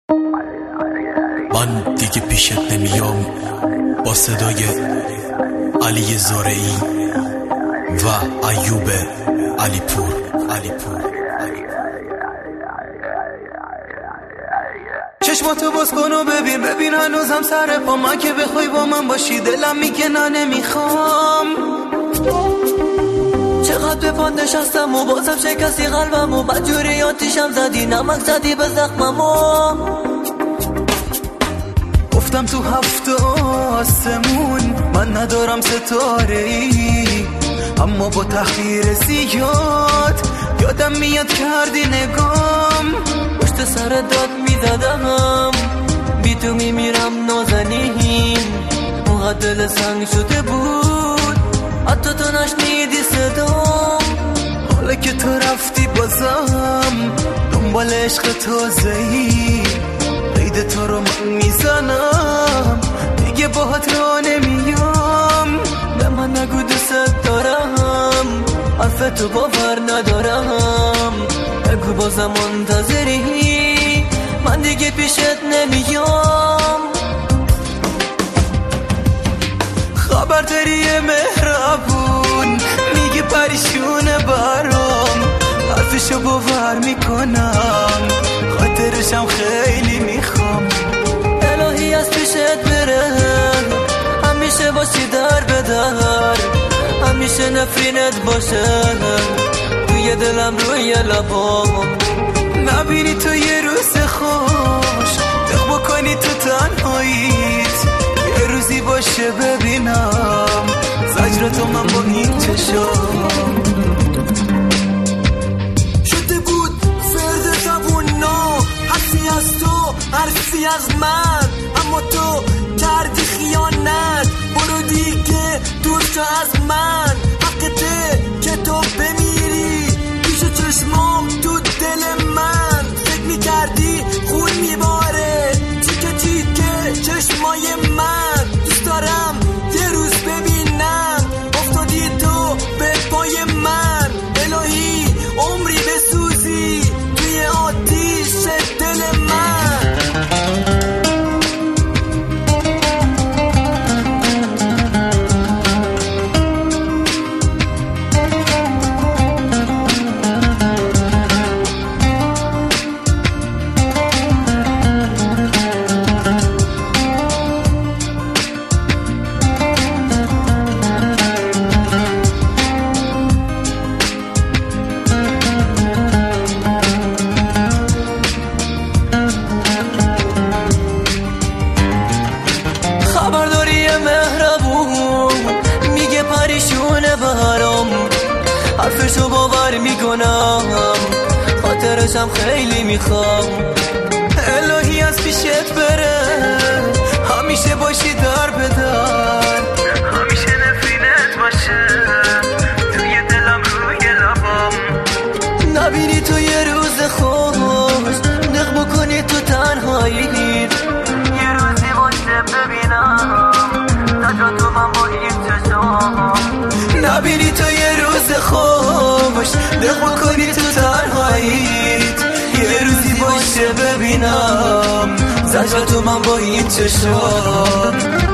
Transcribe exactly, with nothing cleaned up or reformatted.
من دیگه پیشت نمیام با صدای علی زارعی و ایوب علیپور علیپور چشماتو باز کن و ببین ببین هنوزم سر پا من که بخوای با من باشی دلم میگه نه نمیخوام. چقدر به پا نشستم و بازم شکستی قلبم و بدجوری آتیشم زدی نمک زدی به زخمم و گفتم تو هفت آسمون من ندارم ستاره ای، اما با تخییر زیاد یادم میاد کردی نگام پشت سر داد میزدم بی تو میمیرم نازنین موقع دل سنگ شده بود حتی تو نشنیدی صدام. حالا که تو رفتی بازم دنبال عشق تازه‌ای قید تو رو من میزنم دیگه باهات را نمیام. به من نگو دوست دارم حرف تو باور ندارم، بگو بازم منتظری من دیگه پیشت نمیام. خبر داری مهربون میگه پریشونه برام حرفشو باور میکنم خاطرشم خیلی میخوام. الهی از پیشت بره همیشه باشی در به در، همیشه نفرینت باشه توی دلم روی لبام. نبینی تو یه روز خوش دق بکنی تو تنهاییت، یه روزی باشه ببینم زجرتو من با این چشام. شده بود فرد زبونا حرفی از تو حرفی از من، اما تو کردی خیانت برو دیگه دور شو از من. حقته که تو بمیری پیش چشمام تو دل من، فکر میکردی خون میباره تیکه تیکه چشمای من. دوست دارم یه روز ببینم افتادی تو به پای من، الهی عمری بسوزی توی آتیش دل من. حرفشو باور میکنم خاطرشم خیلی میخوام. الهی از پیشت بره همیشه باشی در به در، همیشه نفرینت باشه توی دلم روی لبام. نبینی تو یه روز خوش دق بکنی تو تنهاییت، یه روزی باشه ببینم زجرتو من با این چشام. نبینی تو یه روز خوش دق بکنی تو تنهاییت، یه روزی باشه ببینم زجرتو من با این چشام.